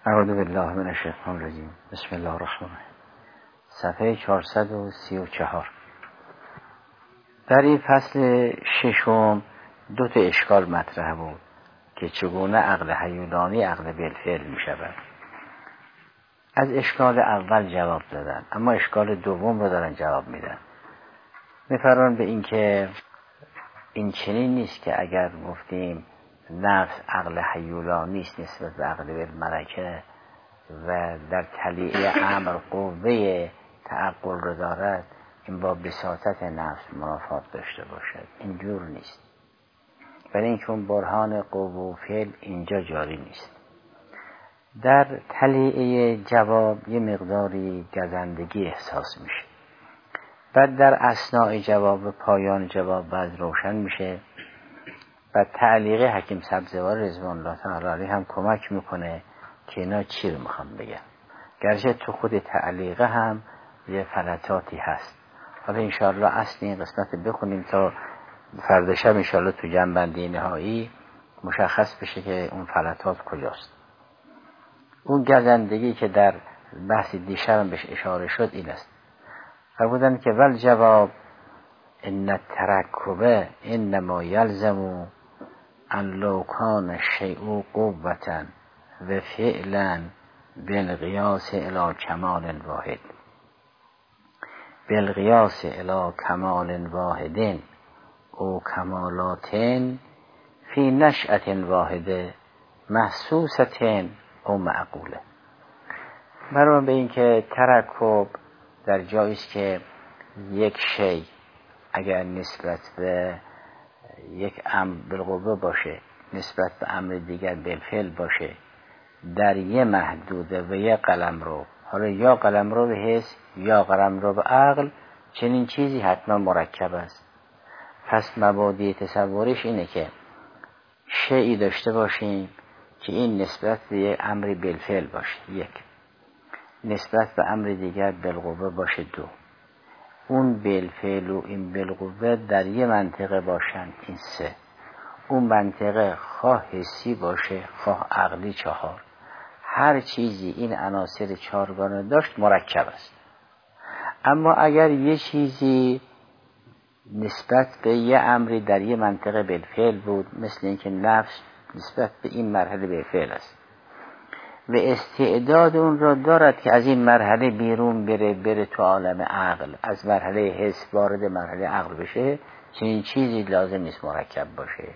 اعوذ بالله من الشیطان الرجیم. بسم الله الرحمن الرحیم. صفحه 434. در این فصل ششم دو تا اشکال مطرح بود که چگونه عقل هیولانی عقل بالفعل می شود. از اشکال اول جواب دادن، اما اشکال دوم رو دارن جواب میدن. میفرمان به این که این چنین نیست که اگر گفتیم نفس عقل هیولانی است نسبت به عقل بالملکه و در طلیعه امر قوه تعقل رو دارد، این با بساطت نفس منافات داشته باشد. اینجور نیست، ولی این چون برهان قوه و فعل اینجا جاری نیست. در طلیعه جواب یه مقداری گزندگی احساس میشه، بعد در اثناء جواب پایان جواب بعد روشن میشه و تعلیق حکیم سبزوار رضوان الله تعالی علیه هم کمک میکنه که اینا چی رو میخوام بگم، گرچه تو خود تعلیقه هم یه فلتاتی هست. حالا انشاءالله اصل این قسمت بخونیم تا فردا شب انشاءالله تو جنبندی نهایی مشخص بشه که اون فلتات کجاست. اون گزندگی که در بحث دیشب هم بهش اشاره شد این است، فرمودن که ول جواب ان الترکب انما یلزم ان لو کان الشیء قوة و فعلا بالقیاس الی کمال واحد بالقیاس الی کمال واحد او کمالات فی نشأة واحده محسوسة او معقوله. برای به این که ترکب در جایی است که یک شی اگر نسبت به یک امر بالقوه باشه نسبت به امر دیگر بالفعل باشه در یه محدوده و یه قلمرو، حالا یا قلمرو به حس یا قلمرو به عقل، چنین چیزی حتما مرکب است. پس مبادی تصورش اینه که شیئی داشته باشیم که این نسبت به یک امر بالفعل باشه یک، نسبت به امر دیگر بالقوه باشه دو، اون بالفعل و این بالقوه در یه منطقه باشن این سه، اون منطقه خواه حسی باشه خواه عقلی چهار. هر چیزی این عناصر چهارگانه داشت مرکب است. اما اگر یه چیزی نسبت به یه امری در یه منطقه بالفعل بود، مثل اینکه نفس نسبت به این مرحله بالفعل است و استعداد اون را دارد که از این مرحله بیرون بره تو عالم عقل، از مرحله حس وارد مرحله عقل بشه، چنین چیزی لازم نیست مرکب باشه.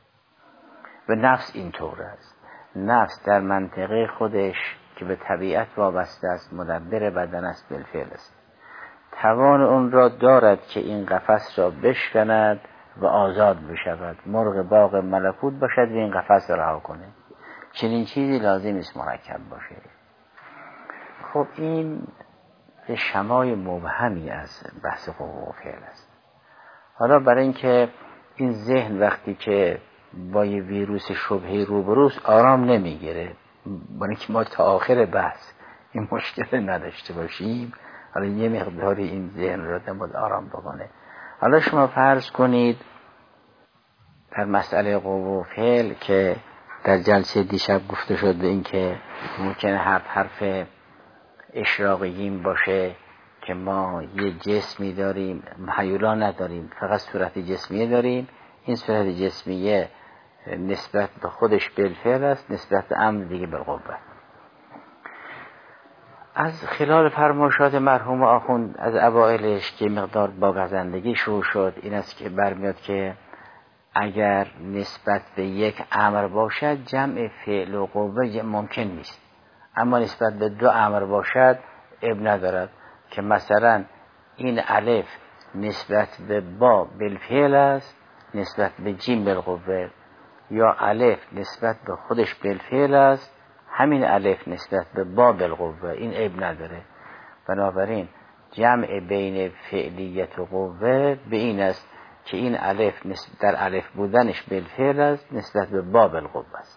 و نفس اینطور است. نفس در منطقه خودش که به طبیعت وابسته است، مدبر بدن است، بالفعل است، توان اون را دارد که این قفس را بشکند و آزاد بشود، مرغ باغ ملکوت باشد و این قفس را رها کنه. چنین چیزی لازم است مرکب باشه. خب این شمای مبهمی از بحث قوه و فعل است. حالا برای اینکه این ذهن وقتی که با یه ویروس شبهه روبروست آرام نمیگیره، برای اینکه ما تا آخر بحث این مشکل نداشته باشیم، حالا یه مقداری این ذهن را باید آرام بکنه. حالا شما فرض کنید در مسئله قوه و فعل که در جلسه دیشب گفته شد به این که ممکنه حرف اشراقیین باشه که ما یه جسمی داریم، هیولا نداریم، فقط صورت جسمیه داریم. این صورت جسمیه نسبت به خودش بالفعل است، نسبت به امر دیگه بالقوه. از خلال فرمایشات مرحوم آخوند از اوائلش که مقدار با گزندگی شروع شد این است که برمیاد که اگر نسبت به یک امر باشد جمع فعل و قوه ممکن نیست، اما نسبت به دو امر باشد اب ندارد که مثلا این الف نسبت به با بالفعل است نسبت به جیم بالقوه، یا الف نسبت به خودش بالفعل است همین الف نسبت به با بالقوه، این اب نداره. بنابراین جمع بین فعلیت و قوه به این است که این الف در الف بودنش بالفعل است نسبت به با بالقوه است.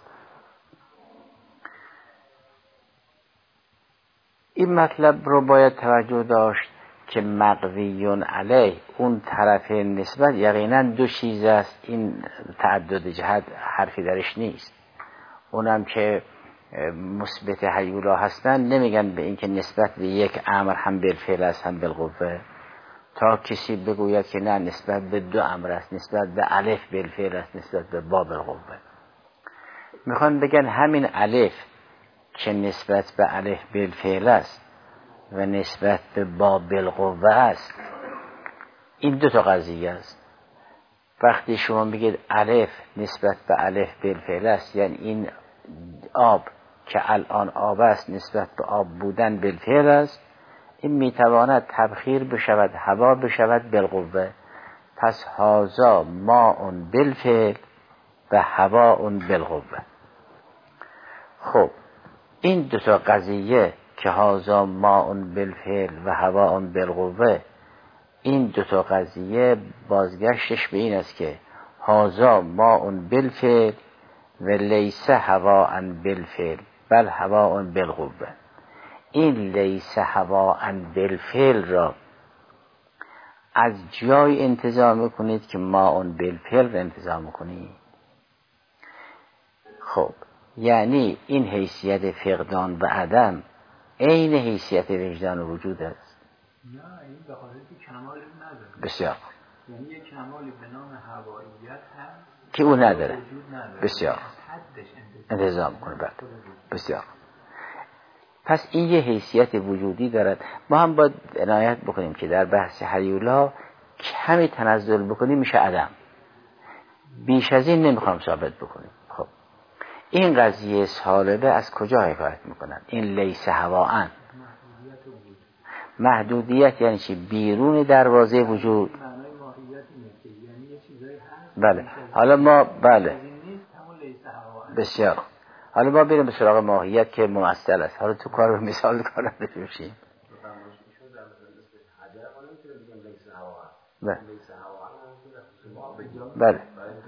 این مطلب رو باید توجه داشت که مقویون علیه اون طرف نسبت یقینا دو چیز است، این تعدد جهت حرفی درش نیست. اونم که مثبت هیولا هستن نمیگن به اینکه نسبت به یک امر هم بالفعل است هم بالقوه، تا کسی بگوید که نه نسبت به دو امر است، نسبت به الف بالفعل است، نسبت به با بالقوه. میخوان بگن همین الف که نسبت به الف بالفعل است و نسبت به با بالقوه است، این دو تا قضیه است. وقتی شما میگید الف نسبت به الف بالفعل است، یعنی این آب که الان آب است نسبت به آب بودن بالفعل است، این میتواند تبخیر بشود، هوا بشود بالقوه. پس هازا ماء بالفعل و هواء بالقوه. خب این دو تا قضیه که هازا ماء بالفعل و هواء بالقوه، این دو تا قضیه بازگشتش به این است که هازا ماء بالفعل و لیس هواء بالفعل بل هواء بالقوه. این لیس هواء بالفعل را از جای انتزاع میکنید که ماء بالفعل را انتزاع میکنید. خب یعنی این حیثیت فقدان و عدم عین حیثیت وجدان و وجود است. نه این به خاطر که کمال نداره. بسیار. یعنی یک کمالی به نام هواییت هست که او نداره. بسیار. انتزاع میکنه. بعد بسیار. پس این یه حیثیت وجودی دارد. ما هم باید عنایت بکنیم که در بحث هیولا کمی تنزل بکنیم میشه عدم، بیش از این نمیخوام ثابت بکنیم. خب این قضیه سالبه از کجا حکایت میکنن؟ این لیس هواءن، محدودیت یعنی چی؟ بیرون دروازه وجود. بله حالا ما بله بسیار. حالا ما بریم به سراغ ماهیت که ممثل است. حالا تو کار مثال کار نداشته باشیم. بله بله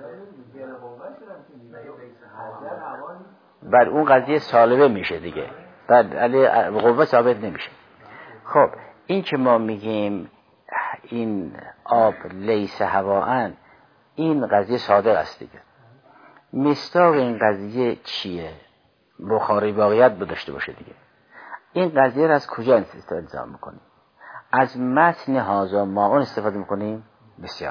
بله اون قضیه سالبه میشه دیگه. بله علی قوه ثابت نمیشه. خب این که ما میگیم این آب لیس هواءن، این قضیه صادق است دیگه. مصداق این قضیه چیه؟ بخاری واقعیت داشته باشه دیگه. این قضیه را از کجا استفاده میکنیم؟ از متن هازا ماء استفاده میکنیم. بسیار.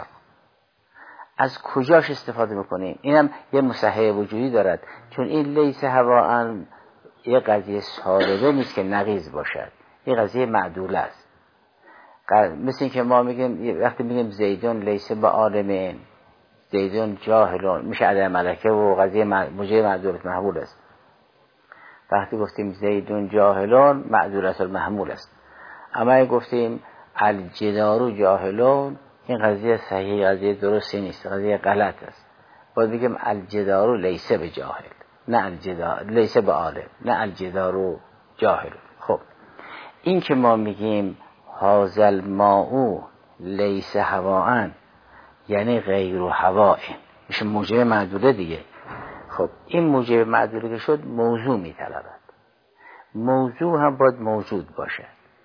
از کجاش استفاده میکنیم؟ اینم یه مصحح وجودی دارد، چون این لیس هواءن یه قضیه سالبه نیست که نقیض باشد، یه قضیه معدول است. مثل این که ما میگیم وقتی میگیم زیدون لیس با عالمین، زیدون جاهلون، میشه عدم ملکه و قضیه موجه معدول محمول است. وقتی گفتیم زیدون جاهلون معدول است محمول است. اما اگه گفتیم الجدارو جاهلون، این قضیه صحیح، قضیه درستی نیست، قضیه غلط است. باید بگیم الجدارو لیس به جاهل، نه الجدار لیس به عالم، نه الجدارو جاهلون. خب این که ما میگیم هازل ماء لیس هواءن، یعنی غیر هواء، میشه موجب معدوله دیگه. خب این موجب معدوله که شد موضوع میطلبد. موضوع هم باید موجود باشه.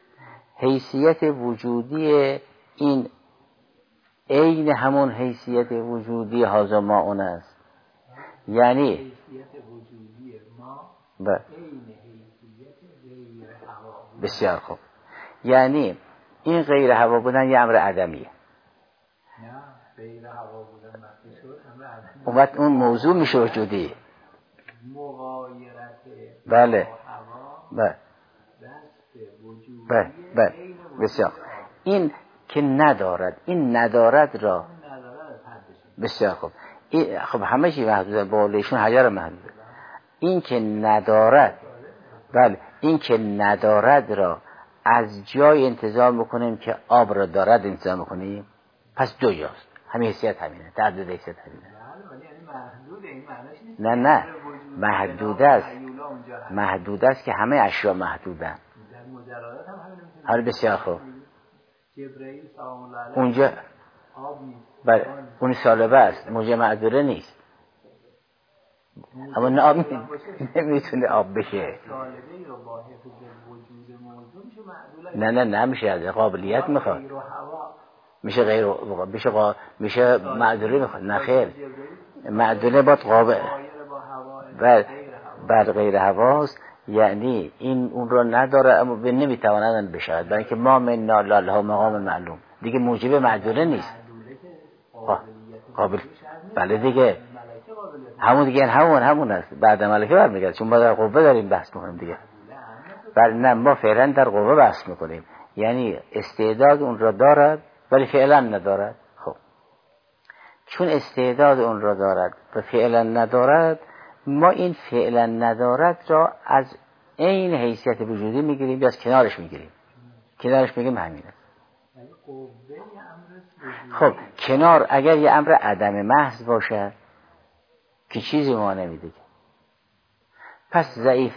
حیثیت وجودی این عین همون حیثیت وجودی هازا ماء است. یعنی حیثیت وجودی ما عین حیثیت غیر هوا. بسیار خوب. یعنی این غیر هوا بودن یه امر عدمیه. نه غیر هوا بودن وقتی شد امر عدمی. اون وقت اون موضوع میشه وجودی. مغایرت بله هوا بله دست وجودی بله بسیار. این که ندارد، این ندارد را بسیار خوب. خب همه چی محدوده، بالایشون حجر محدوده. این که ندارد، بله این که ندارد را از جای انتزاع بکنیم که آب را دارد انتزاع بکنیم، پس دو جاست. همین حیثیت همینه، تعدد حیثیت همینه. نه نه محدود است، محدود است که همه اشیا محدودن. حالا بسیار خوب. جبرئیل سلام الله علیه اونجا آب نیست، بله اون سالبه است، موجه معدوله نیست. اما نه آب نمیتونه آب بشه. سالبه رو با حفظ وجود موضوع میشه معدوله. نه نمیشه، از قابلیت میخواد. میشه غیر میشه معدوله میخواد. نه خیر، معدوله باید قابل. بر غیر حواس یعنی این اون رو نداره اما به نمیتواند بشود، برای که ما من لا مقام معلوم دیگه موجب معدوله نیست. قابل بله دیگه همون دیگه همون است، بعد ملکه برمیگرده، چون ما در قوه داریم بحث میکنیم دیگه. بله نه ما فعلا در قوه بحث میکنیم، یعنی استعداد اون را دارد ولی فعلا ندارد. خب چون استعداد اون را دارد و فعلا ندارد، ما این فعلا ندارد را از این حیثیت وجودی میگیریم یا از کنارش میگیریم. کنارش میگیم همین است. خب کنار اگر یه امر عدم محض باشه که چیزی ما نمیده، پس ضعیف.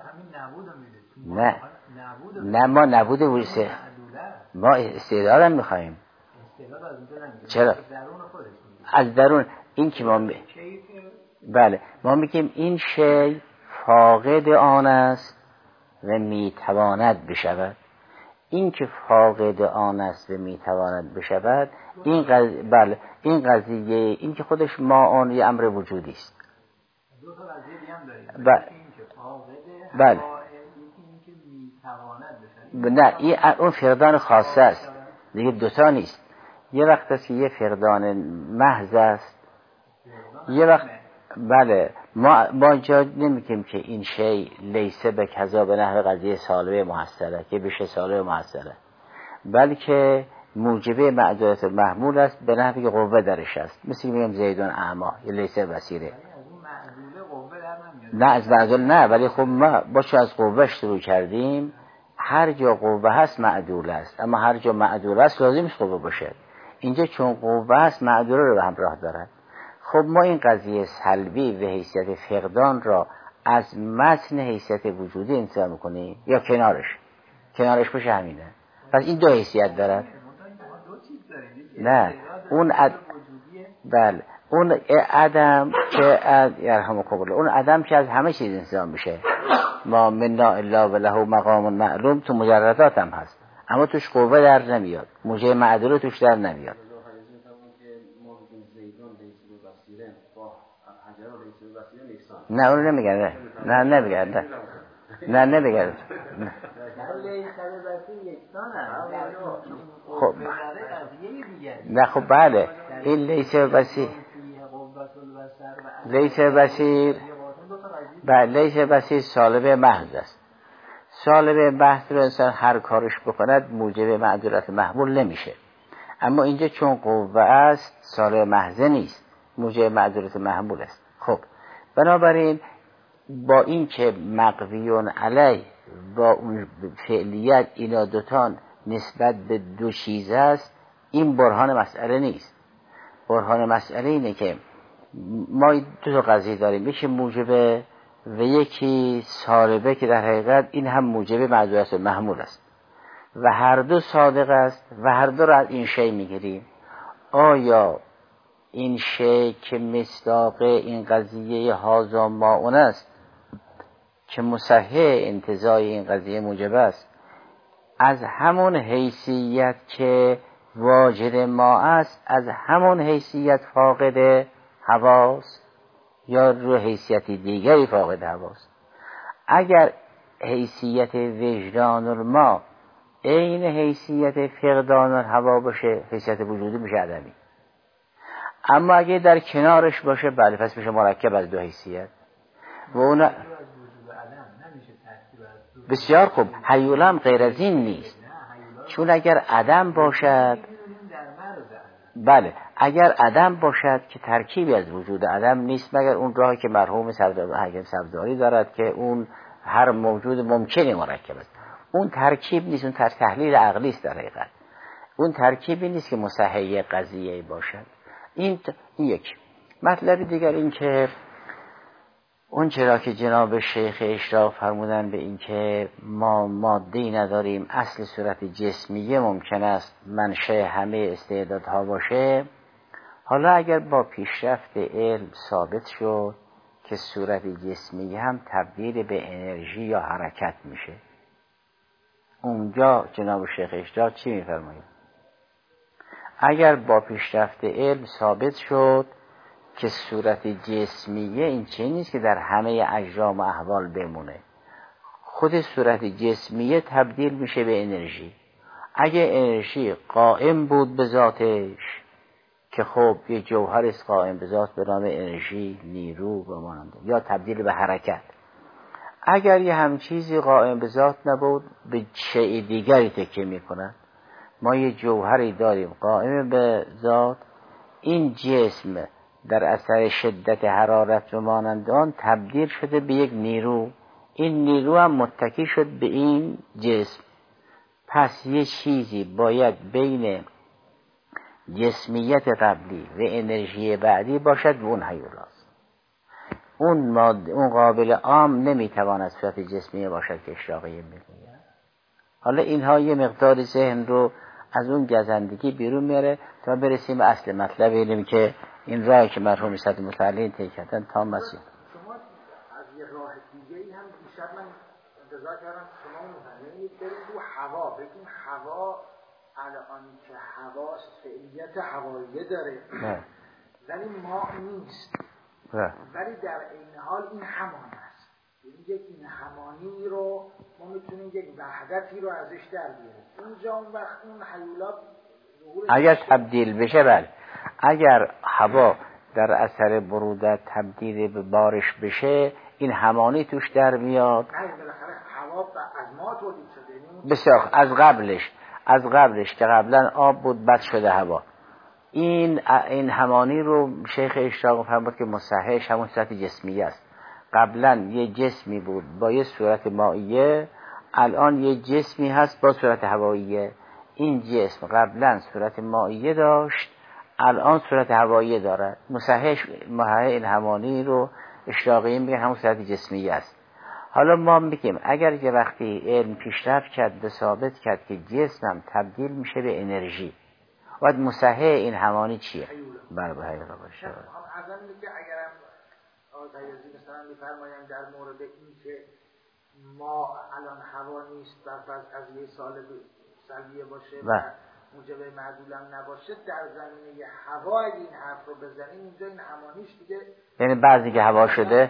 نه ما نبود وجود، ما استعدادم میخواییم. چرا؟ از درون این که ما بله ما میگیم این شی فاقد آن است و میتواند بشود. این که فاقد آن است و میتواند بشود این بله این قضیه، این که خودش ما آن یه امر وجودی است. دو تا قضیه دیگه هم داریم. بله این که فاقد بله این که میتواند بشود. نه این اون فقدان خاصه است دیگه، دوتا نیست. یه وقت است که یه فقدان محض است، یه وقت بله ما جا نمیگیم که این شی لیسه به کذا به نحو قضیه سالبه محصله که بشه سالبه محصله، بلکه موجبه معدودیت محمول است به نحوی که قوه درش است. مثل میگم زیدون اعما یا لیسه بصیره. نه از معدول نه، ولی خب ما باشه از قوه شروع کردیم. هر جا قوه هست معدول است، اما هر جا معدول است لازم نیست قوه باشه. اینجا چون قوه هست معدول رو همراه دارد. خب ما این قضیه سلبی و حیثیت فقدان را از متن حیثیت وجودی انتزاع میکنیم یا کنارش باشه همینه. پس این دو حیثیت دارد. نه اون بله اون عدم که اون عدم که از همه چیز انتظام بشه. ما منا الا وله مقام معلوم تو مجردات هم هست، اما توش قوه در نمیاد، موجه معدول توش در نمیاد. نه اونو نمیگرده، نه نمیگرده، نه نمیگرده. خب نه خب بله این لیسه بسیر بله لیسه بسیر سالبه محض است. سالبه محض رو انسان هر کارش بکند موجب معدولت محمول نمیشه، اما اینجا چون قوه است سالبه محض نیست، موجب معدولت محمول است. خب بنابراین با این که مقویون علی با اون فعلیت اینا دوتان نسبت به دو چیز است، این برهان مسئله نیست. برهان مسئله اینه که ما دو تا قضیه داریم، یکی موجبه و یکی سالبه که در حقیقت این هم موجب معدودیت محمول است و هر دو صادق است و هر دو را از این شی میگیریم. آیا این شی که مصداق این قضیه هازا ما اون است که مصحح انتزاع این قضیه موجب است، از همون حیثیت که واجد ما است از همون حیثیت فاقد حواس یا رو حیثیت دیگری فاقد حواس؟ اگر حیثیت وجدان ما این حیثیت فقدان الهوا باشه حیثیت وجودی میشه عدمی، اما اگه در کنارش باشه بله پس میشه مرکب از دو حیثیت و اون بسیار خوب. هیولم غیر از این نیست، چون اگر عدم باشد بله اگر عدم باشد که ترکیبی از وجود عدم نیست مگر اون راهی که مرحوم حکیم سبزواری دارد که اون هر موجود ممکنی مرکب است. اون ترکیب نیست، اون تحلیل عقلی است در حقیقت. اون ترکیبی نیست که مصحح قضیه باشد. این یک مطلب دیگر این که اون چرا که جناب شیخ اشراق فرمودن به این که ما ماده‌ای نداریم، اصل صورت جسمیه ممکن است منشأ همه استعدادها باشه. حالا اگر با پیشرفت علم ثابت شد که صورت جسمیه هم تبدیل به انرژی یا حرکت میشه، اونجا جناب شیخ اشراق چی میفرمایند؟ اگر با پیشرفت علم ثابت شد که صورت جسمیه این چه نیست که در همه اجرام و احوال بمونه. خود صورت جسمیه تبدیل میشه به انرژی. اگه انرژی قائم بود به ذاتش که خب یه جوهر است قائم به ذات به نام انرژی، نیرو و مانند، یا تبدیل به حرکت. اگر یه هم چیزی قائم به ذات نبود به شیء دیگری تکیه میکنن. ما یه جوهری داریم قائم به ذات، این جسم در اثر شدت حرارت و مانند آن تبدیل شده به یک نیرو، این نیرو هم متکی شد به این جسم. پس یه چیزی باید بین جسمیت قبلی و انرژی بعدی باشد و اون هیولاست. اون قابل عام نمیتواند صورت جسمیه باشد که اشراقیه میگوید. حالا اینها یه مقدار ذهن رو از اون گزندگی بیرون میاره تا برسیم به اصل مطلب علم که این راهی که مرحوم صد متعلین طی کردن تام مسیح. شما از یه راه دیگه‌ای هم دیشب من انتظار کردم شما متعلین برید رو هوا، بگیم هوا الان که هوا فعلیت هواییه داره ولی ما نیست، ولی در این حال این همان است. یعنی یک این همانی رو ما میتونیم یک وحدتی رو ازش در بیاریم. اونجا اون وقت اون حیولات اگر تبدیل بشه، بله، اگر هوا در اثر برودت تبدیل به بارش بشه این همانی توش در میاد. نه بالاخره هوا از ما تولید شده. بسیار از قبلش که قبلا آب بود بد شده هوا. این همانی رو شیخ اشراق فرمود که مصححش همون صورت جسمیه است. قبلا یه جسمی بود با یه صورت مائیه، الان یه جسمی هست با صورت هواییه. این جسم قبلا صورت مائیه داشت، الان صورت هواییه دارد. مصحح این همانی رو اشراقیین میگن همون صورت جسمیه است. حالا ما میگیم اگر یه وقتی علم پیشرفت کرد به ثابت کرد که جسمم تبدیل میشه به انرژی، باید مصحح این همانی چیه؟ برای حیولا باشه. از این میگه اگرم آقایزی مثلا میفرمایم در مورد این که ما الان هوا نیست و از یه سال سلیه باشه و موجب معدولم نباشه، در زمینه هوا اگه این حرف رو بزنیم اونجا این همانیش دیگه، یعنی بعضی که هوا شده،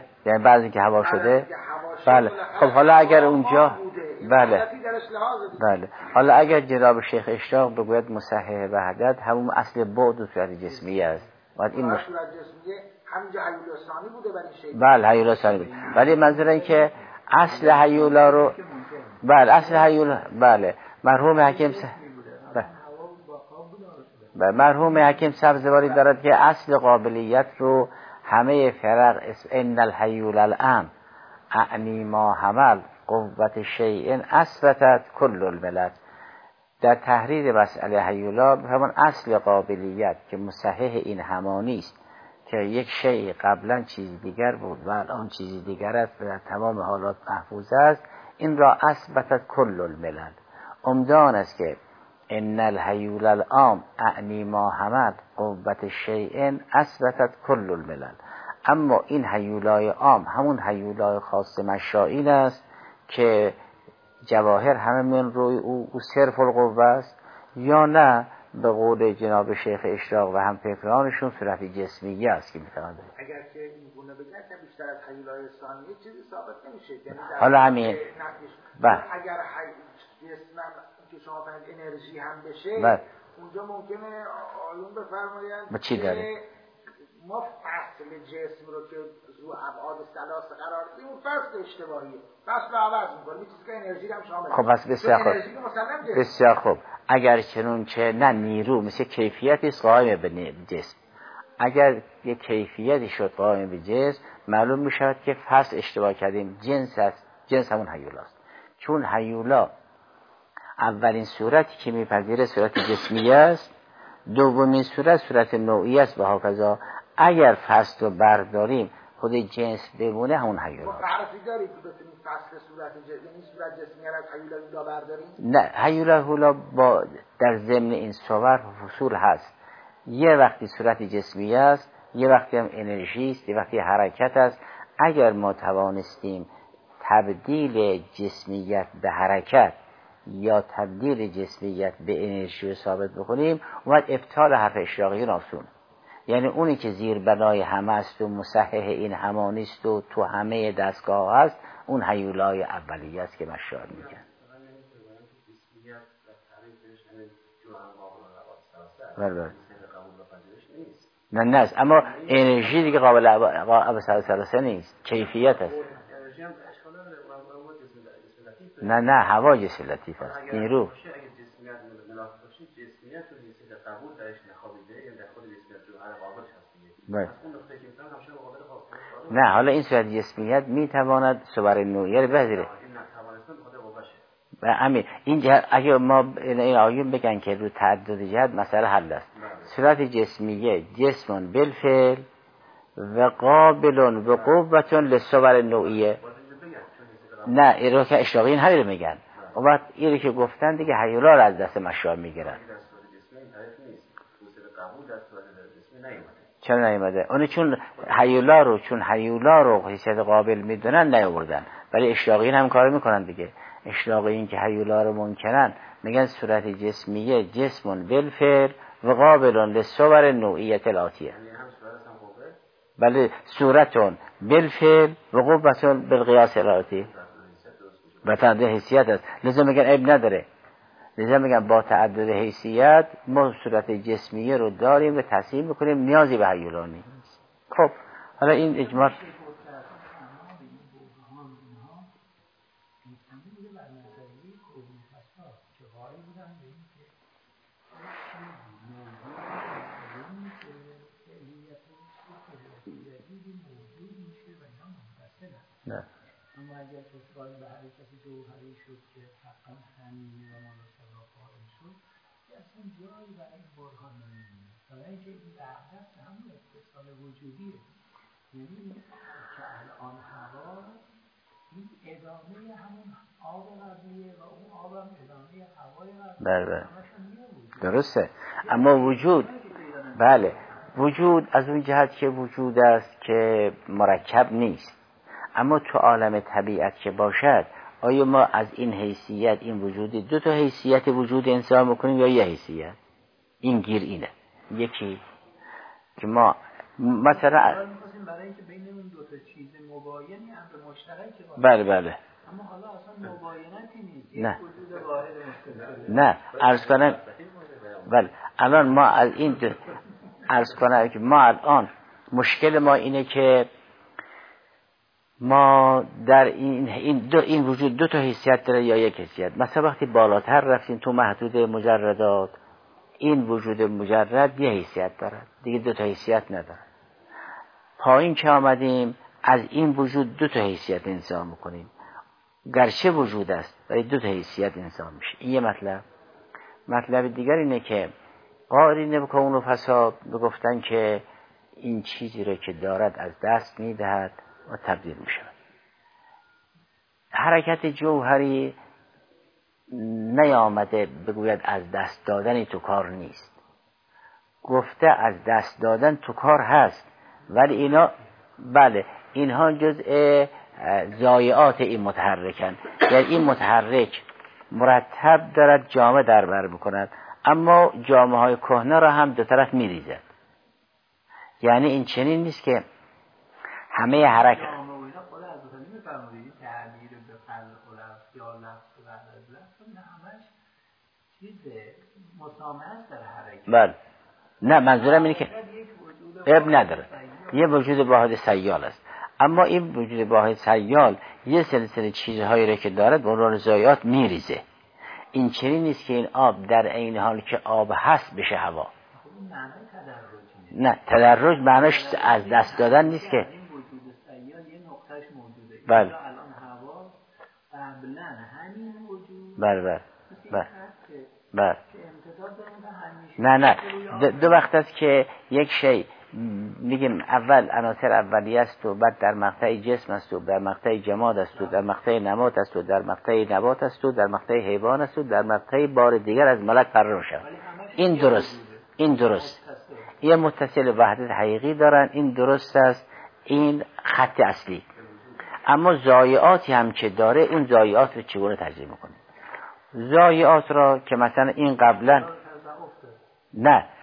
بله. خب حالا اگر اونجا بله، حالا اگر جناب شیخ اشراق بگوید مصحح وحدت همون اصل بعد و صورت جسمیه است، بعد این صورت جسمیه همینجا هیولا ثانی بوده ولی شیء، بله هیولا ثانی بود، ولی منظور این که اصل هیولا رو، بله اصل هیولا، بله مرحوم حکیم مرحوم حکیم سبزواری دارد که اصل قابلیت رو همه فرق ان الحیول الان اعنی ما حمل قوت شیء اثبتت کل الملل. در تحریر مسئله هیولا همون اصل قابلیت که مصحح این همانی است که یک شیء قبلا چیز دیگر بود و الان چیز دیگر است و در تمام حالات محفوظ است، این را اثبتت کل الملل. عمدان است که ان الحیول العام اعنی ما حمل قوت شیء اثبتت کل الملل. اما این هیولای عام همون هیولای خاص مشائین است که جواهر همه من روی او صرف القوه است، یا نه به قول جناب شیخ اشراق و هم فکرانشون صورت جسمیه است که میتواند. اگر که این گونه بگن که بیشتر از هیولای ثانیه چیزی ثابت نمیشه، یعنی حالا همین اگر جسمم که شما فهمید انرژی هم بشه اونجا ممکنه آیون بفرمایند چی داره؟ ما فصل جسم رو که رو ابعاد ثلاثه قرار دادیم اون فصل اشتباهیه، فصل رو عوض می‌کنیم، چیزی که انرژی هم شامل. خب پس بسیار خوب. اگر چنونچه نه نیرو مثل کیفیتی است قائم به جسم، اگر یک کیفیتی شد قائم به جسم، معلوم می‌شود که فصل اشتباه کردیم، جنس است، جنس همون هیولاست. چون هیولا اولین صورتی که میپذیره صورت جسمیه است، دومین صورت نوعی است و هاکذا. اگر فصل رو برداریم خود جنس بمونه همون هیولا. تعریفی دارید که بتونیم فصل صورت یعنی صورت جسمیه را از هیولا برداریم؟ نه، هیولا با در ضمن این صور فصول هست. یه وقتی صورت جسمیه است، یه وقتی هم انرژی است، یه وقتی حرکت است. اگر ما توانستیم تبدیل جسمیت به حرکت یا تبدیل جسمیت به انرژی رو ثابت بکنیم، اومد ابطال حرف اشراقیون آسونه. یعنی اونی که زیر بنای همه است و مصحح این همانی است و تو همه دستگاه هست، اون هیولای اولیه است که مشار میگن. بله نه اما انرژی دیگه قابل ابسلسلسه نیست، کیفیت است. نه هوا جسم لطیف است، نیرو. نه حالا این صورت جسمیت میتواند صور نوعیه رو بذاره. امیر این جهت اگه ما این آیون بگن که رو تعدد جهت مسئله حل است. صورت جسمیه جسم بالفعل و قابل و قوة للصور نوعیه. نه این رو که اشراقیین همین رو میگن. و بعد این رو که گفتن دیگه هیولا رو از دست مشار میگیرن. چرا نیومده؟ اون چون هیولا رو حیثیت قابل میدونن نیاوردن، ولی اشراقیین هم کار میکنن دیگه. اشراقیین که هیولا رو منکرن میگن صورت جسمیه جسم بالفعل و قابل للصور نوعیه الاتیه. بله صورتون بالفعل و قوة بالقیاس الاتی و تعدد حیثیت است. لذا میگن عیب نداره. لذا میگن با تعدد حیثیت ما صورت جسمیه رو داریم و تصحیح میکنیم، نیازی به هیولا نیست. خب حالا این اجماع نه. اما اگر تصال به حرکت جوهری شد که حقا همینی و مناسبا قائل شد، که اصلا جایی برای این برهان نمی‌بینه. برای اینکه این وحدت همون اتصال وجودیه. یعنی که الان هوا این ادامه همون آب قبلیه و اون آب هم ادامه هوای قبلیه. درسته. اما وجود بله وجود از اون جهت که وجود است که مرکب نیست. اما تو عالم طبیعت که باشد، آیا ما از این حیثیت این وجودی دو تا حیثیت وجود انسان میکنیم یا یه حیثیت؟ این گیر اینه. یکی که ما مثلا برای اینکه بین اون دو تا چیز مباینی امر مشترکی باشه. بله اما حالا اصلا مباینتی نیست. نه وجود واحد مستقل. نه عرض کنم بله الان ما از این عرض کنم که ما الان مشکل ما اینه که ما در این وجود دو تا حیثیت داره یا یک حیثیت. مثلا وقتی بالاتر رفتیم تو محدود مجردات، این وجود مجرد یه حیثیت داره دیگه، دو تا حیثیت نداره. پایین که آمدیم از این وجود دو تا حیثیت انسان میکنیم، گرچه وجود است ولی دو تا حیثیت انسان میشه. این یه مطلب دیگر اینه که قائلین به کون و فساد گفتن که این چیزی رو که دارد از دست میدهد و تبدیل می شود. حرکت جوهری نیامده بگوید از دست دادنی تو کار نیست، گفته از دست دادن تو کار هست، ولی اینا بله اینها جزء ضایعات این متحرکن. یعنی این متحرک مرتب دارد جامه در بر میکند، اما جامه های کهنه را هم دو طرف میریزد. یعنی این چنین نیست که همه حرکت خود از دو میفرمایید تعبیر به خلق و لفظ یا لفظ و بعد از لفظ نه همش چیز مسامحت در حرکت. بله نه منظورم اینه که عیب نداره، یه وجود واحد سیال است، اما این وجود واحد سیال یه سلسله چیزهایی رو که دارد به عنوان ضایعات میریزه. این چنین نیست که این آب در عین حال که آب هست بشه هوا. نه تدرج معناش از دست دادن نیست که بله الان هوا قبلا همین وجود بله نه دو وقت است که یک شی میگیم اول عناصر اولیه است و بعد در مقطع جسم است و در مقطع جماد است و در مقطع نماد است و در مقطع نبات است و در مقطع حیوان است و در مقطع بار دیگر از ملک قرار شد. این درست یه متصل وحدت حقیقی دارن، این درست است، این خط اصلی. اما ضایعاتی هم که داره، اون ضایعات رو چگونه تجزیه میکنه؟ ضایعات را که مثلا این قبلا نه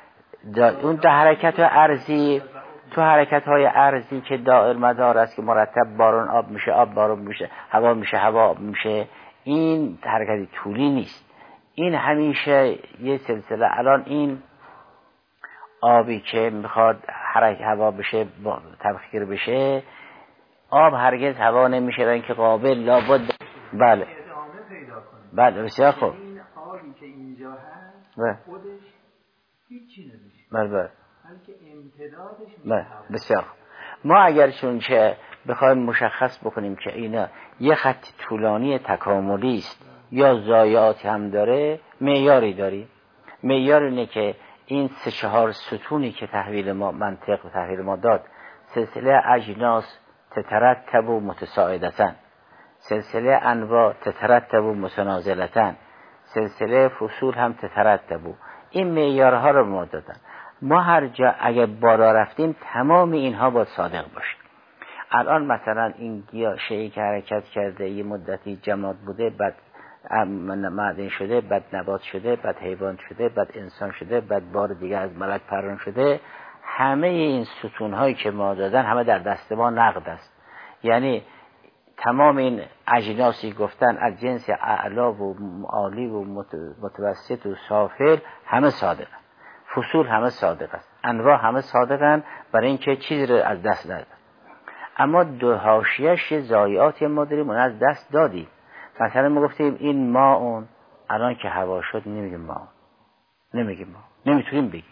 اون در حرکت ارضی، تو حرکت های ارضی که دائر مدار است که مرتب بارون آب میشه، آب بارون میشه، هوا میشه، هوا آب میشه، این حرکت طولی نیست. این همیشه یه سلسله. الان این آبی که میخواد هوا بشه، تبخیر بشه، آب هرگز هوا نمیشه و اینکه قابل لابد بله ادامه پیدا کنه. بله بسیار خوب. این آبی که اینجا هست بله. خودش هیچی نمیشه، بله بلکه امتدادش میشه. بله بسیار خوب. ما اگر چونچه بخوایم مشخص بکنیم که اینا یه خط طولانی تکاملی است یا ضایعاتی هم داره، معیاری داریم. معیار اینه که این 3-4 ستونی که تحویل ما منطق و تحویل ما داد، سلسله اجناس تترتب متساعدتن، سلسله انواع تترتب متنازلتن، سلسله فصول هم تترتب. این معیارها رو ما دادن. ما هر جا اگه بالا رفتیم تمام اینها باید صادق باشه. الان مثلا این گیاه شیئی که حرکت کرده یه مدتی جماد بوده، بعد معدن شده، بعد نبات شده، بعد حیوان شده، بعد انسان شده، بعد بار دیگه از ملک پران شده، همه این ستون‌هایی که ما دادن همه در دست ما نقد است. یعنی تمام این اجناسی گفتن از جنس اعلا و عالی و متوسط و سافل همه صادق، فصول همه صادق است، انواع همه صادقن، برای اینکه چیزی رو از دست ندادن. اما دو حاشیه‌اش ضایعاتی ما داریم، اون از دست دادیم. مثلا ما گفتیم این ما اون، الان که هوا شد نمیگیم ما، نمیگیم ما، نمیتونیم بگیم.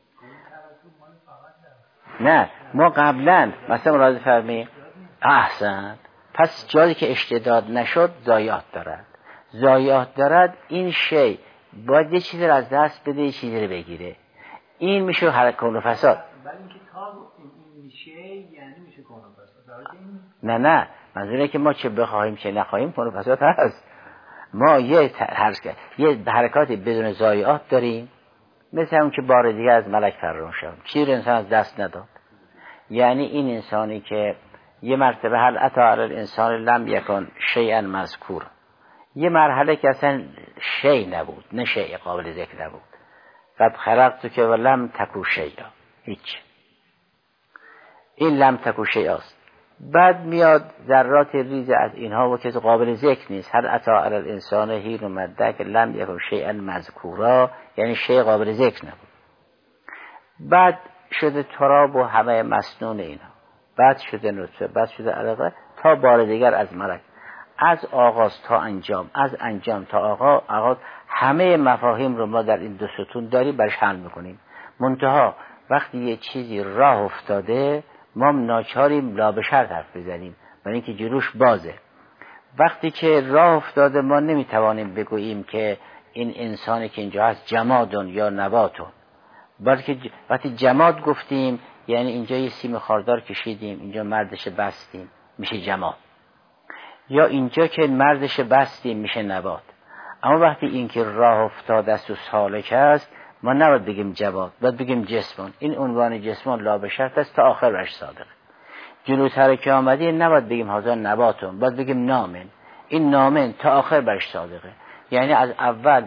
نه ما قبلا مثلا راضی فرمی احسن، پس جایی که اشتداد نشد ضایعات دارد. ضایعات دارد، این شی باید یه چیزی رو از دست بده، یه چیزی رو بگیره. این میشه حرکت و فساد. ولی اینکه تا گفتیم این میشه یعنی میشه کون و فساد. نه منظوره که ما چه بخواهیم چه نخواهیم کون و فساد هست. ما یه حرکاتی بدون ضایعات داریم، مثل اون که بار دیگه از ملک فرار شد، چیزی انسان از دست نداد. یعنی این انسانی که یه مرتبه هل اتی علی الانسان لم یکن شیئا مذکور، یه مرحله که اصلا شیء نبود، نه شیء قابل ذکر نبود. قد خلقت که ولم تکو شیئا، هیچ. این لم تکو شیئا است. بعد میاد ذرات ریز از اینها و که قابل ذکر نیست. هل اتی علی الانسان حین مدک لم یکن شیئا مذکورا، یعنی شیء قابل ذکر نبود. بعد شده تراب و همه مسنون اینها، بعد شده نطفه، بعد شده علقه، تا بار دیگر از ملک. از آغاز تا انجام، از انجام تا آغاز همه مفاهیم رو ما در این دو ستون داریم، برش حل میکنیم. منتها وقتی یه چیزی راه افتاده، ما ناچاریم لا به شرط حرف بزنیم، برای اینکه جلوش بازه. وقتی که راه افتاده ما نمیتوانیم بگوییم که این انسانی که اینجا هست جمادون یا نباتون، بلکه وقتی جماد گفتیم یعنی اینجا یه سیم خاردار کشیدیم، اینجا مردش بستیم میشه جماد، یا اینجا که مردش بستیم میشه نبات. اما وقتی این که راه افتاده است و سالک است، ما نباید بگیم جماد، باید بگیم جسمون. این عنوان جسمون لا به شرط است تا آخر برش صادقه. جلوتر که آمدی نباید بگیم هذا نباتون، باید بگیم نامن. این نامن تا آخر برش صادقه. یعنی از اول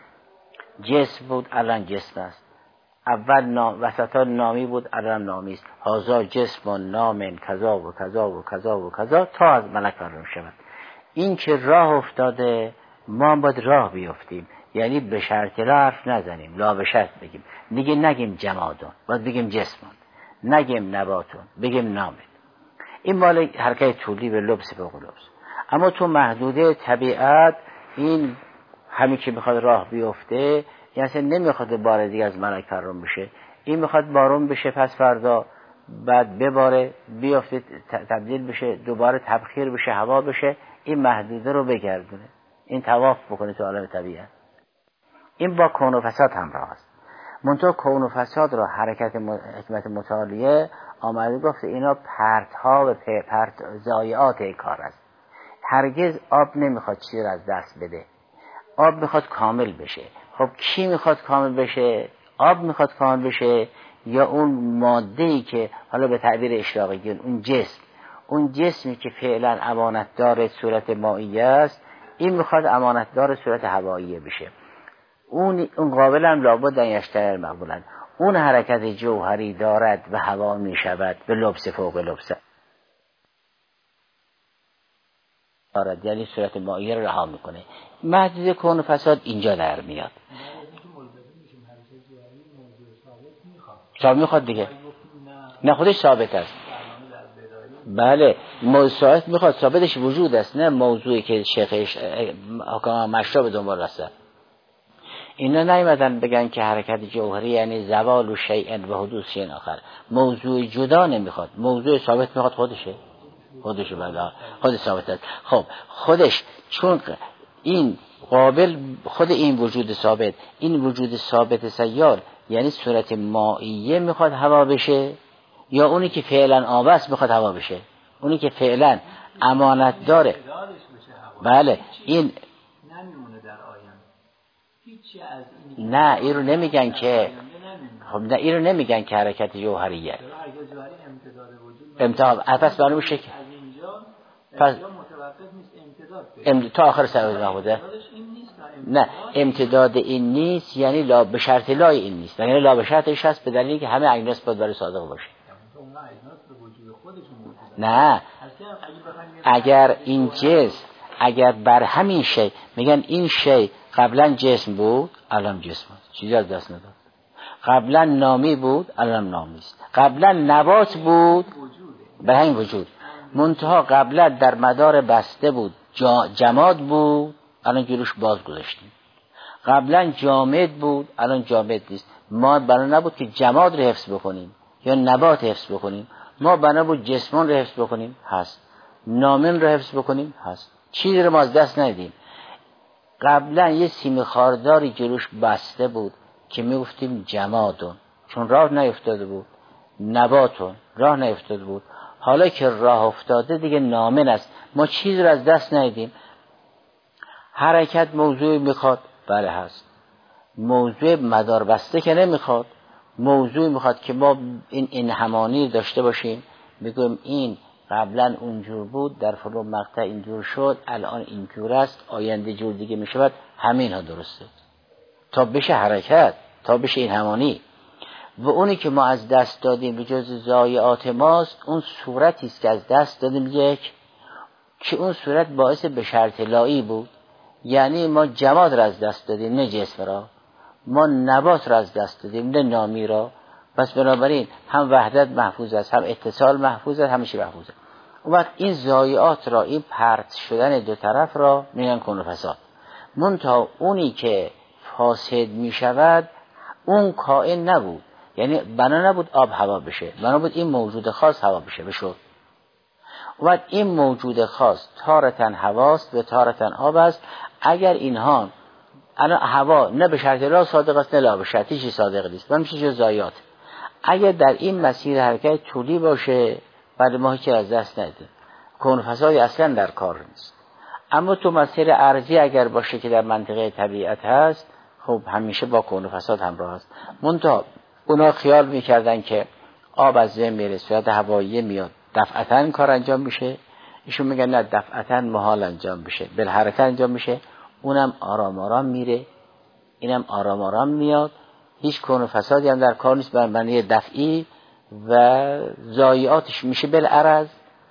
جسم بود الان جسم است، اول وسطا نامی بود الان نامی است. هذا جسم نامن کذا و کذا و کذا و کذا تا از ملک فرار شود. این که راه افتاده ما باید راه بیفتیم، یعنی به شرط راه حرف نزنیم، لا به شرط بگیم. دیگه نگیم جمادون، باید بگیم جسمون، نگیم نباتون، بگیم نامن. این مال حرکت طولی به لبس فوق لبس. اما تو محدوده طبیعت این همین که میخواد راه بیفته، یعنی اصلا نمیخواد بار دیگه از ملک فرار بشه. این میخواد بارون بشه، پس فردا بعد بباره بیفته، تبدیل بشه، دوباره تبخیر بشه، هوا بشه. این محدوده رو بگردونه، این طواف بکنه تو عالم طبیعت. این با کون و فساد همراه است. منتها کون و فساد رو حرکت حکمت متعالیه آمده گفته اینا پرتها و ضایعات کار است. هرگز آب نمیخواد چیزی رو از دست بده، آب میخواد کامل بشه. خب کی میخواد کامل بشه؟ آب میخواد کامل بشه یا اون ماده‌ای که حالا به تعبیر اشراقی اون جسمی که فعلا امانتدار صورت مائیه است، این میخواد امانتدار صورت هواییه بشه. اون قابل هم لابد ان یشتغل مقبولن. اون حرکت جوهری دارد و هوا می شود به لبس فوق لبس دارد، یعنی صورت مائیه رو رها میکنه. محدود کون و فساد اینجا در میاد. ثابت میخواد دیگه، نه خودش ثابت است. بله ثابت میخواد، ثابتش وجود است، نه موضوعی که شیخ مشرا به دنبال است. اینا نیومدن بگن که حرکت جوهری یعنی زوال و شیء و حدوث شیء آخر. موضوع جدا نمیخواد، موضوع ثابت میخواد خودشه بله خود ثابت است. خب خودش چون این قابل خود این وجود ثابت، این وجود ثابت سیار یعنی صورت مائیه میخواد هوا بشه، یا اونی که فعلا آب است میخواد هوا بشه؟ اونی که فعلا امانت داره. بله این نه این رو نمیگن که، خب نه این رو نمیگن که حرکت جوهریه امتداد پس معلوم میشه که پس تا آخر سر بوده. نه امتداد این نیست، یعنی لا به شرط لای این نیست، یعنی لا به شرطش هست به دلیلی که همه اجناس باید برای صادق باشه. نه اگر این جسم، اگر بر همین شی میگن این شی قبلا جسم بود الان جسم است، چیزی از دست نداد. قبلا نامی بود الان نامی است. قبلا نبات بود به همین وجود، منتها قبلا در مدار بسته بود جماد بود الان جلوش باز گذاشتیم. قبلا جامد بود الان جامد نیست. ما بنا نبود که جماد رو حفظ بکنیم یا نبات حفظ بکنیم، ما بنا بود جسمان رو حفظ بکنیم هست، نامن رو حفظ بکنیم هست، چیزی رو ما از دست ندیم. قبلا یه سیم خارداری جلوش بسته بود که میگفتیم جمادون چون راه نیفتاده بود، نباتون راه نیفتاده بود، حالا که راه افتاده دیگه نامن است، ما چیزی رو از دست ندیم. حرکت موضوع میخواد بله هست، موضوع مدار بسته که نمیخواد، موضوع میخواد که ما این همانی داشته باشیم، بگویم این قبلا اونجور بود در فلان مقطع اینجور شد الان اینجور است آینده جور دیگه میشود، همین ها درسته تا بشه حرکت، تا بشه این همانی. و اونی که ما از دست دادیم به جز ضایعات ماست اون صورتی است که از دست دادیم، یک که اون صورت باعث به شرط لایی بود، یعنی ما جماد را از دست دادیم نه جسم را، ما نبات را از دست دادیم نه نامی را. پس بنابراین هم وحدت محفوظ است، هم اتصال محفوظ است، همیشه محفوظ است. اون وقت این ضایعات را، این پرت شدن دو طرف را میگن کون و فساد. منتها اونی که فاسد می شود اون کائن نبود، یعنی بنا نبود آب هوا بشه، بنا بود این موجود خاص هوا بشه بشد. و این موجود خاص تارتن هواست و تارتن آب است. اگر اینها الان هوا نه به شرط لا صادق است نه لا به شرط هیچ صادق نیست، من میشه جز ضایعات. اگر در این مسیر حرکت طولی باشه بعد ما هیچ از دست ندیم، کون فسادی اصلا در کار نیست. اما تو مسیر ارضی اگر باشه که در منطقه طبیعت هست خب همیشه با کون فساد همراه است. منتها اونا خیال میکردن که آب از ذهن میره صورت هوایی میاد دفعتاً کار انجام میشه، ایشون میگن نه دفعتاً محال انجام میشه، بالحرکت انجام میشه، اونم آرام آرام میره اینم آرام آرام میاد، هیچ کون فسادی هم در کار نیست، معنی دفعی و ضایعاتش میشه بالعرض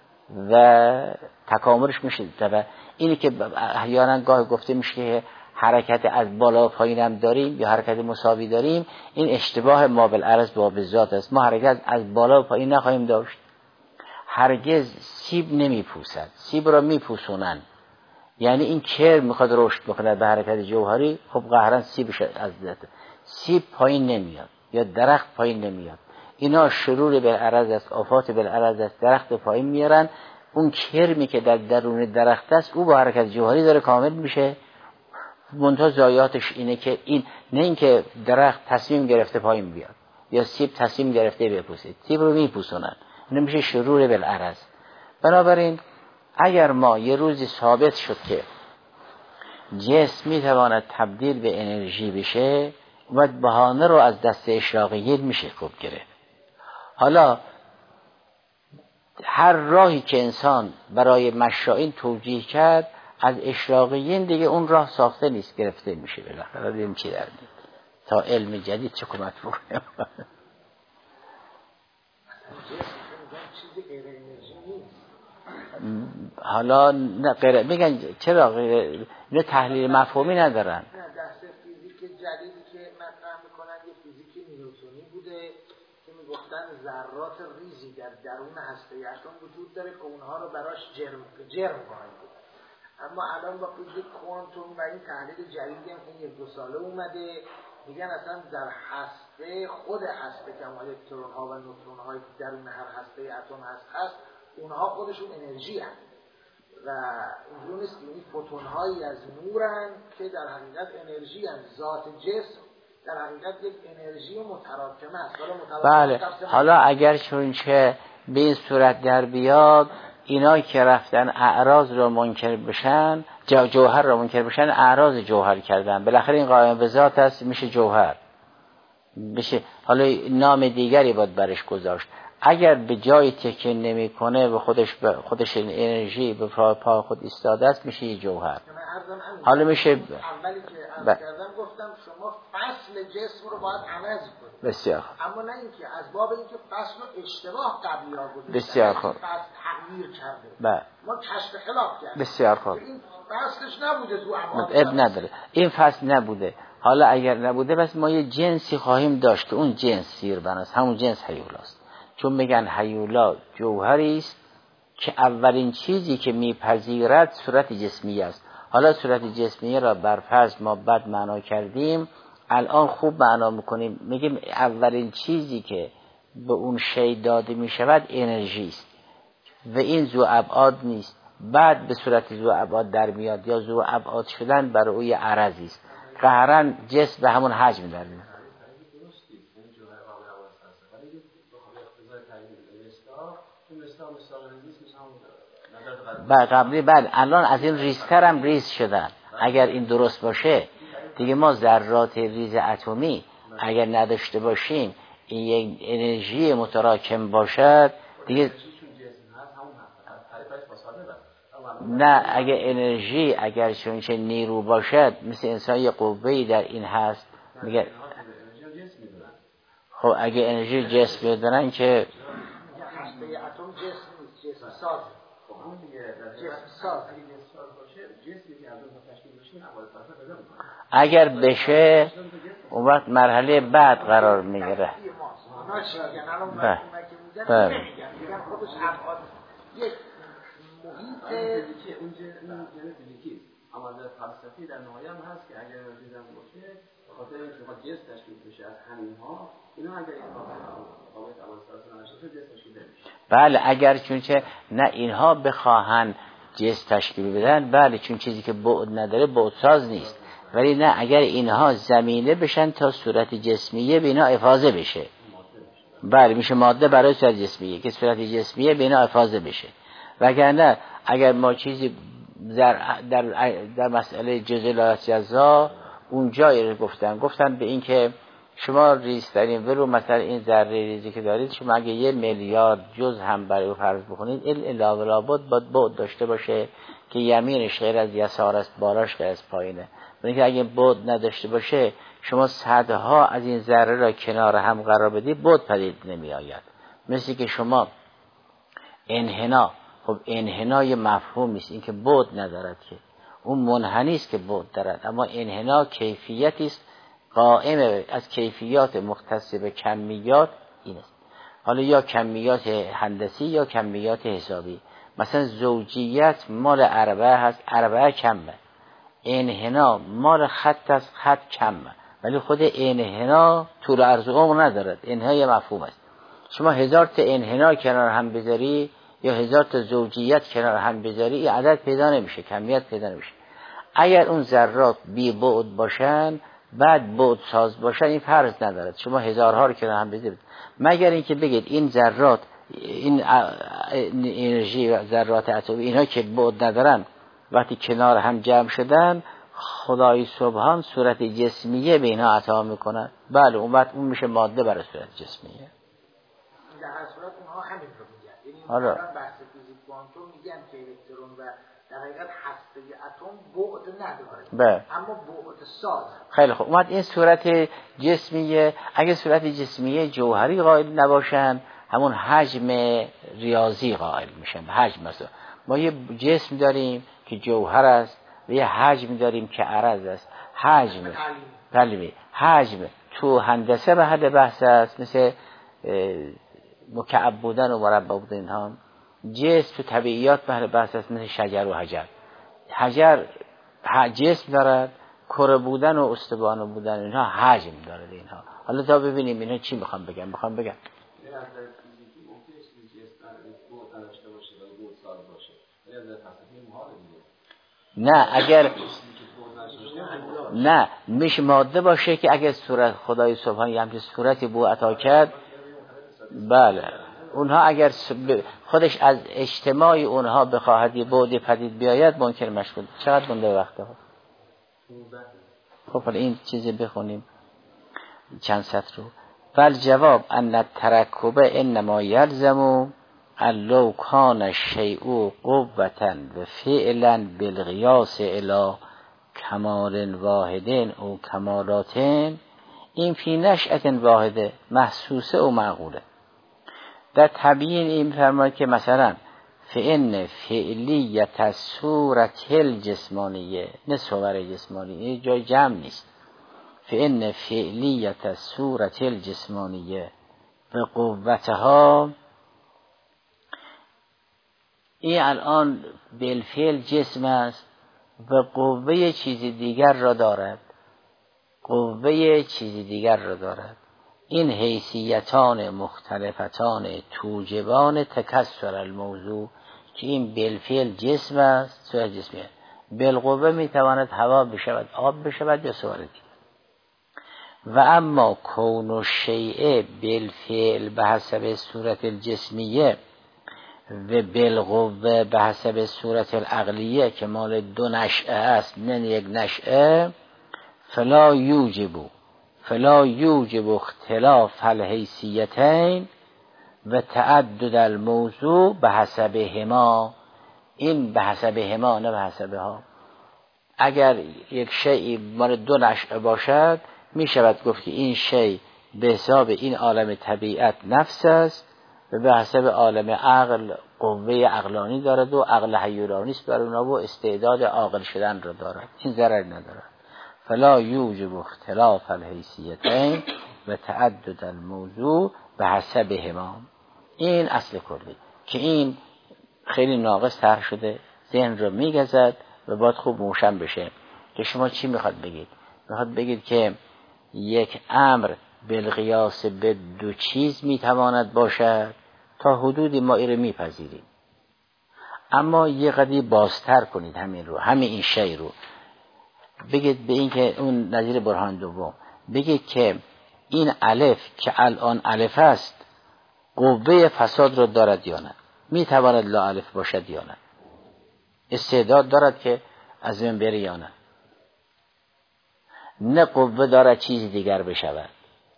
و تکاملش میشه. اینی که احیانا گاه گفته میشه که حرکت از بالا و پایین هم داریم یا حرکت مساوی داریم، این اشتباه ما بالعرض با بالذات است. ما حرکت از بالا و پایین نخواهیم داشت. هرگز سیب نمیپوسد، سیب را میپوسونن، یعنی این کرم میخواد رشد بکنه به حرکت جوهری، خب قهرن سیبش از سیب پایین نمیاد یا درخت پایین نمیاد، اینا شرور بالعرض است، آفات بالعرض است، درخت پایین میارن. اون کرمی که در درون درخت است او با حرکت جوهری داره کامل میشه. منتها ضایعاتش اینه که این نه اینکه درخت تصمیم گرفته پایین بیاد یا سیب تصمیم گرفته بپوسه، سیب رو میپوسونن، این میشه شرور بالعرض. بنابراین اگر ما یه روزی ثابت شد که جسم میتواند تبدیل به انرژی بشه و بهانه رو از دست اشراقیین میشه خوب گرفت. حالا هر راهی که انسان برای مشائین توجیه کرد از اشراقیین دیگه اون راه ساخته نیست، گرفته میشه. بالاخره ببینیم چی در میاد. تا علم جدید چه کمک بکنه. حالا نه غیر میگن چرا غیر نه تحلیل مفهومی ندارن. نه دست فیزیک جدیدی که مطرح میکنن یه فیزیک نیوتنی بوده که میگفتن ذرات ریزی در درون هسته اتم وجود داره که اونها رو براش جرم قائل بود. اما الان با فیزیک کوانتوم و این تحلیل جدیدی هم که 1-2 ساله اومده میگن اصلا در هسته خود هسته که الکترون ها و نوترون های درون هر هسته اتم هست اونها خودشون انرژی هست و اینجور نیست که این فوتون هایی از نورن که در حقیقت انرژی هست. ذات جسم در حقیقت یک انرژی متراکمه است. بله حالا اگر چون که به این صورت در بیاد اینا که رفتن اعراض رو منکر بشن جوهر رو منکر بشن اعراض جوهر کردن بالاخره این قائم به ذات است میشه جوهر بشه. حالا نام دیگری باید برش گذاشت. اگر به جای تکیه نمیکنه به خودش انرژی به پا خود ایستاده است میشه یه جوهر. حالا میشه اولی که عرض کردم گفتم شما فصل جسم رو باید عوض کنید. بسیار خوب. اما نه اینکه از باب اینکه فصل رو اشتباه قبلی ها گذاشتن. بسیار خوب. فصل تغییر کرده. بله. ما کشف خلاف کردیم. بسیار خوب. این فصلش نبوده تو ابعاد. اب نداره. این فصل نبوده. حالا اگر نبوده بس ما یه جنسی خواهیم داشت که اون جنس سیربن است. همون جنس هیولاست. چون میگن هیولا جوهری است که اولین چیزی که میپذیرد صورت جسمی است. حالا صورت جسمی را بر فرض ما بد معنا کردیم الان خوب معنا میکنیم میگیم اولین چیزی که به اون شی داده میشود انرژی است و این ذو ابعاد نیست. بعد به صورت ذو ابعاد در میاد یا ذو ابعاد شدن برای او عرضی است. قهرن جسم به همون حجم در میاد. قبلی بله الان از این ریزتر هم ریز شدن. اگر این درست باشه دیگه ما ذرات ریز اتمی اگر نداشته باشیم این یک انرژی متراکم باشد دیگه نه اگر انرژی اگر چونچه نیرو باشد مثل انسان یه قوه‌ای در این هست میگه خب اگه انرژی جسم بدنن که هسته اتم جسم ساز اگر بشه اون وقت مرحله بعد قرار میگیره. اما در فلسفی در نهایت هست که اگر دیدن باشه خاطر اینکه جسم تشکیل بشه از همینها اینا اگر این قابلیت اول نشه جسم تشکیل نمیشه. بله اگر چونچه نه اینها بخواهن جسم تشکیل بدن بله چون چیزی که بعد نداره بعدساز نیست ولی نه اگر اینها زمینه بشن تا صورت جسمیه بینا افاضه بشه بله میشه ماده برای صورت جسمیه که صورت جسمیه بینا افاضه بشه. وگرنه اگر ما چیزی در مسئله جزئیات جزا اونجا گفتن به این که شما ریزترین ولو مثلا این ذره ریزی که دارید شما اگه 1 میلیارد جز هم برای فرض بکنید الا لابد بعد داشته باشه که یمینش غیر از یسار است بالاش غیر از پایینه. یعنی اگه بعد نداشته باشه شما صدها از این ذره را کنار هم قرار بدید بعد پدید نمی آید. مثل که شما انحنا خب انحنای مفهومی است این که بعد ندارد که اون منحنی است که بعد دارد اما انحنا کیفیتی است قائم از کیفیات مختص به کمیات این است. حالا یا کمیات هندسی یا کمیات حسابی. مثلا زوجیت مال اربعه هست اربعه کمه انحنا مال خط است خط کمه ولی خود انحنا طول عرض و عمر ندارد. انحنای مفهوم است. شما 1000 تا انحنا کنار هم بذاری یا 1000 تا زوجیت کنار هم بذاری این عدد پیدا نمیشه کمیت پیدا نمیشه. اگر اون ذرات بی بعد باشن بعد بعد ساز باشن این فرض ندارد شما هزارها رو کنار هم بذارید مگر اینکه بگید این ذرات این انرژی و ذرات اتمی اینا که بعد ندارن وقتی کنار هم جمع شدن خدای سبحان صورت جسمیه به اینا عطا میکنن. بله اون وقت اون میشه ماده برای صورت جسمیه. در هر صورت اونها همین رو میگن. یعنی آره. بحث فیزیک کوانتوم میگه میگن که الکترون و در حقیقت هسته اتم بعد نداره بله. اما بعد ساز. خیلی خوب. اومد این صورت جسمیه، اگه صورت جسمیه جوهری قائل نباشن همون حجم ریاضی قائل میشن. حجم مثلا ما یه جسم داریم که جوهر است و یه حجم داریم که عرض است. حجم تعلیمی حجم تو هندسه محل بحث است، مثل مکعب بودن و مربع بودن اینها. جسم تو طبیعیات محل بحث است، مثل شجر و حجر. حجر جسم دارد، کره بودن و استوانه بودن اینها حجم داره اینها. حالا تا ببینیم اینها چی میخوام بگم. نه اگر نه میشه ماده باشه که اگر صورت خدای سبحان یه همچین صورتی بو عطا کرد، بله اونها اگر خودش از اجتماع اونها بخواهد یه بعد پدید بیاید ممکن مشکل. چقدر مونده وقته؟ خب این چیزی بخونیم چند سطر رو. بل جواب ان الترکب انما یلزم لو کان الشیء قوة و فعلا بالقیاس الی کمال واحد او کمالات این فی نشأت واحده محسوسه و معقوله. در تبیین این فرماید که مثلا فإن فعلیت الصورة الجسمانیه، نه صور جسمانیه جای جمع نیست. فإن فعلیت الصورة الجسمانیه به قوتها، این الان بالفعل جسم است و قوه چیز دیگر را دارد. این حیثیتان مختلفتان توجبان تکسر الموضوع که این بالفعل جسم است، صورت جسمیه. بالقوه میتواند هوا بشود، آب بشود یا صورتی. و اما کون الشیء بالفعل به حسب صورت الجسمیه و بالقوه به حسب صورت العقلیه که مال دو نشأه است نه یک نشأه، فلا یوجب اختلاف الحیثیتین و تعدد الموضوع به حسبهما. این به حسبهما نه به حسبها. اگر یک شیء مال دو نشأه باشد می شود گفت که این شیء به حساب این عالم طبیعت نفس است و به حسب عالم عقل قوه عقلانی دارد و عقل حیولانی است بر اونها و استعداد عاقل شدن را دارد. این ضرر ندارد. فلا یوجب اختلاف الحیثیتین و تعدد الموضوع به حسبهما. این اصل کلی که این خیلی ناقص طرح شده، ذهن رو میگزد و باید خوب موشن بشه که شما چی میخواد بگید. میخواد بگید که یک امر بالقیاس به دو چیز میتواند باشد تا حدودی ما این رو میپذیریم، اما یه قدری بازتر کنید همین رو، همین این شی رو بگید به این که اون نظیر برهان دوم بگید که این الف که الان الف است قوه فساد رو دارد یا نه، میتواند لا الف باشد یا نه، استعداد دارد که از این بره یا نه، نه قوه دارد چیز دیگر بشود.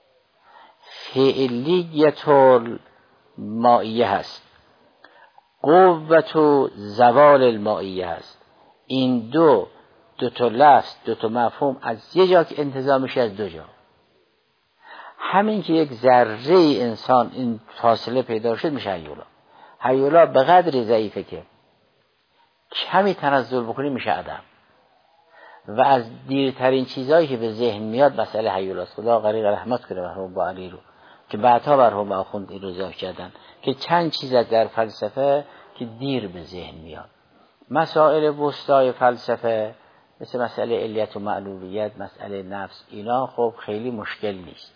فعلیت المائیه هست، قوت و زوال المائیه هست. این دو تا لفظ دو تا مفهوم از یه جا که انتزاع میشه از دو جا. همین که یک ذره انسان این فاصله پیدا شد میشه هیولا. هیولا به قدر ضعیفه که کمی تنزل بکنی میشه عدم. و از دیرترین چیزهایی که به ذهن میاد مسئله هیولاست. خدا غریق رحمت کنه مرحوم با علی رو که بعدها مرحوم آخوند این رو ضبط کردن که چند چیز در فلسفه که دیر به ذهن میاد. مسائل وسطای فلسفه مثل مسئله علیت و معلولیت، مسئله نفس، اینا خب خیلی مشکل نیست.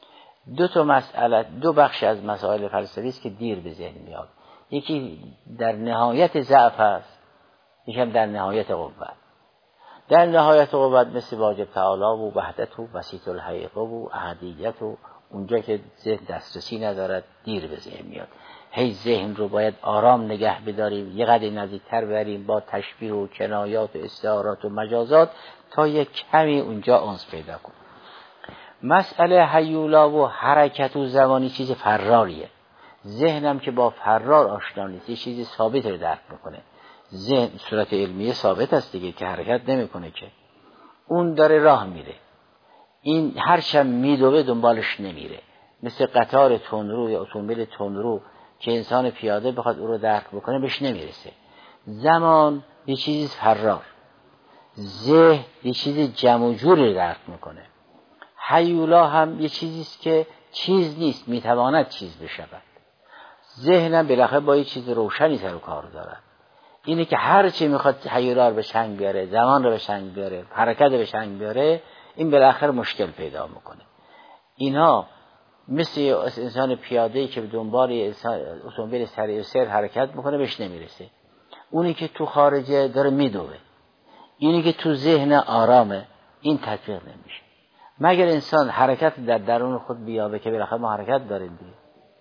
دو بخش از مسائل فلسفی است که دیر به ذهن میاد. یکی در نهایت ضعف است، یکی هم در نهایت قوت. در نهایت قوت مثل واجب تعالی و وحدت و وسیط الحقیقه و احدیت و اونجا که ذهن دسترسی ندارد دیر به ذهن میاد. هی ذهن رو باید آرام نگه بداریم، یه قدر نزدیکتر بریم با تشبیه و کنایات و استعارات و مجازات تا یک کمی اونجا انس پیدا کنیم. مسئله هیولا و حرکت و زمانی چیز فراریه. ذهنم که با فرار آشنا نیست، یه چیزی ثابت رو درک میکنه. ذهن صورت علمیه ثابت است دیگه که حرکت نمیکنه، که اون داره راه میره، این هرچند میدوه دنبالش نمیره، مثل قطار تندرو یا اتومبیل تندرو که انسان پیاده بخواد او رو درک بکنه بهش نمیرسه. زمان یه چیزی فرار، ذهن یه چیزی جمع و جوری درک میکنه. هیولا هم یه چیزیست که چیز نیست، میتواند چیز بشود. ذهنم بالاخره با یه چیز روشنی سر و کار دارد. اینه که هر چی میخواد هیولا رو به چنگ بیاره، زمان رو به چنگ بیاره، حرکت رو به چنگ بیاره، این بالاخره مشکل پیدا میکنه. اینها مثل انسان پیاده‌ای که به دنبال اتومبیل سریع السیر حرکت میکنه بهش نمیرسه. اونی که تو خارجه داره میدوه، اینی که تو ذهن آرامه، این تطبیق نمیشه مگر انسان حرکت در درون خود بیابه که بالاخره ما حرکت داریم دیگه.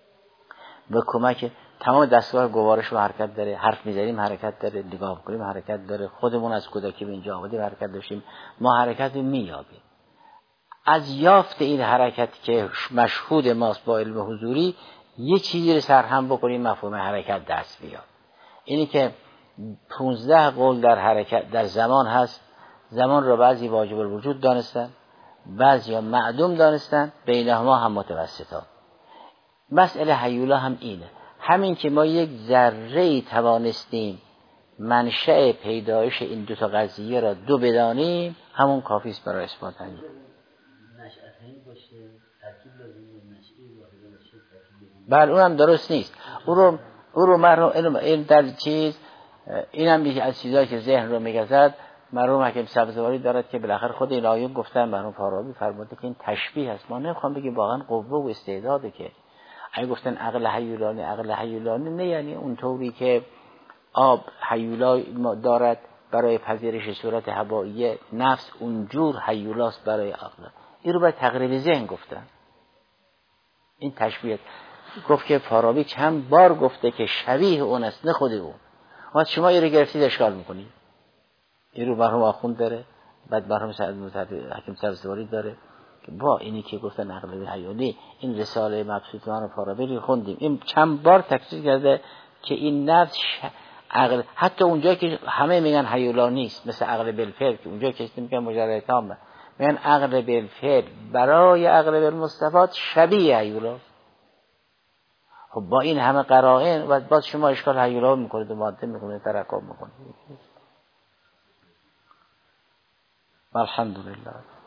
به کمک تمام دستگاه گوارش رو حرکت داره، حرف میزنیم حرکت داره، نگاه کنیم حرکت داره، خودمون از کودکی به اینجا آمدیم حرکت داشتیم، ما حرکت رو میابیم. از یافت این حرکت که مشهود ماست با علم حضوری یه چیزی رو سرهم بکنیم مفهوم حرکت دست بیاد. اینی که 15 قول در حرکت در زمان هست، زمان رو بعضی واجب الوجود دانستن، بعضی ها معدوم دانستن، بینهما هم متوسطان. مسئله هیولا هم اینه، همین که ما یک ذره‌ای توانستیم منشأ پیدایش این دو تا قضیه را دو بدانیم، همون کافی است برای اثبات همین. نشأتین باشه، ترکیب لازم نشئی واحد باشه، ترکیب. بله اونم درست نیست. او رو مرحوم این در چیز اینم یکی از چیزایی که ذهن رو میگذد. مرحوم حکیم سبزواری دارد که بالاخره خود این آیون گفتن، مرحوم فارابی فرموده که این تشبیه است. ما نمیخوام بگیم واقعا قوه و استعداده، که اگه گفتن عقل هیولانی نه، یعنی اونطوری که آب هیولا دارد برای پذیرش صورت هوایی، نفس اونجور هیولاست برای عقل. این رو برای تقریب ذهن گفتن. این تشبیه گفت که فارابی چند بار گفته که شبیه اون است نه خود اون. اما شما این رو گرفتید اشکال میکنید. این رو مرحوم آخوند داره، بعد مرحوم حکیم سبزواری داره که با اینی که گفتن عقل هیولی، این رساله مبسوطان فارابی رو خوندیم، این چند بار تکرار کرده که این نفس عقل، حتی اونجا که همه میگن هیولا نیست، مثل عقل بالفعل که اونجا که میگن مجرد تامه، میگن عقل بالفعل برای عقل بالمستفاد شبیه هیولا. خب با این همه قرائن و باز شما اشکال هیولا میکنید و ماده میکنید، ترکب میکنید. الحمدلله.